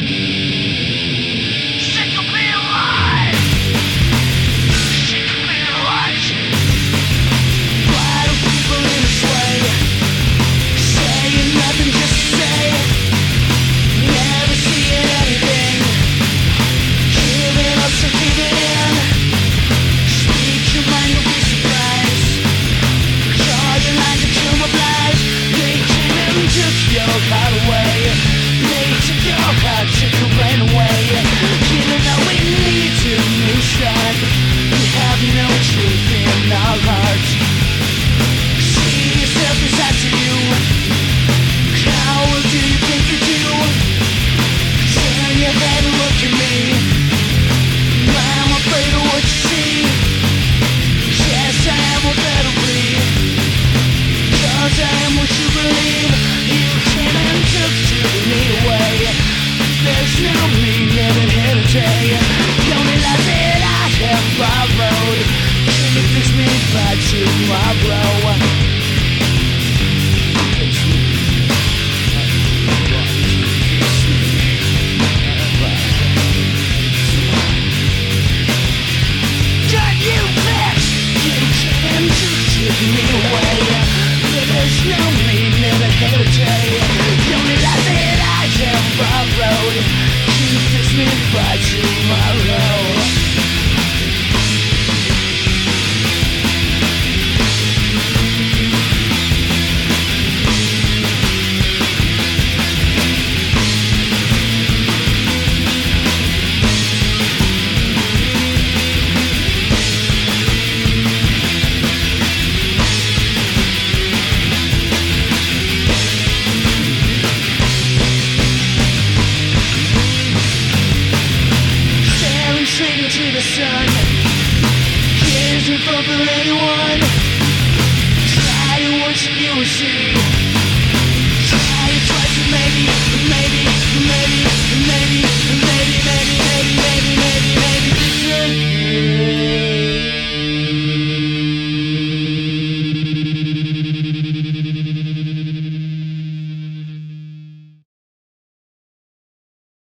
Sick of being alive. Sick of being watching. Why do people in this way? Saying nothing just to say. Never seeing anything. Giving up, so give it in. Speak your mind, you'll be surprised. Call your lines and kill my lies. They came and took your heart away. They took your heart, took your brain away. Even though we need to new start, we have no truth in our hearts. See yourself inside to you. How do you think you do? Turn your head and look at me. I'm afraid of what you see. Yes, I am what that'll be. 'Cause I am what you believe. You came and took me away. There's no me living here today. The only life that I have borrowed. Can you fix me by tomorrow? Can you fix? You came and took me away. There's no me living here today. The only life that I have borrowed. Can you fix me by tomorrow? Staring straight into the sun. Isn't fun for anyone. Try to worship you and see.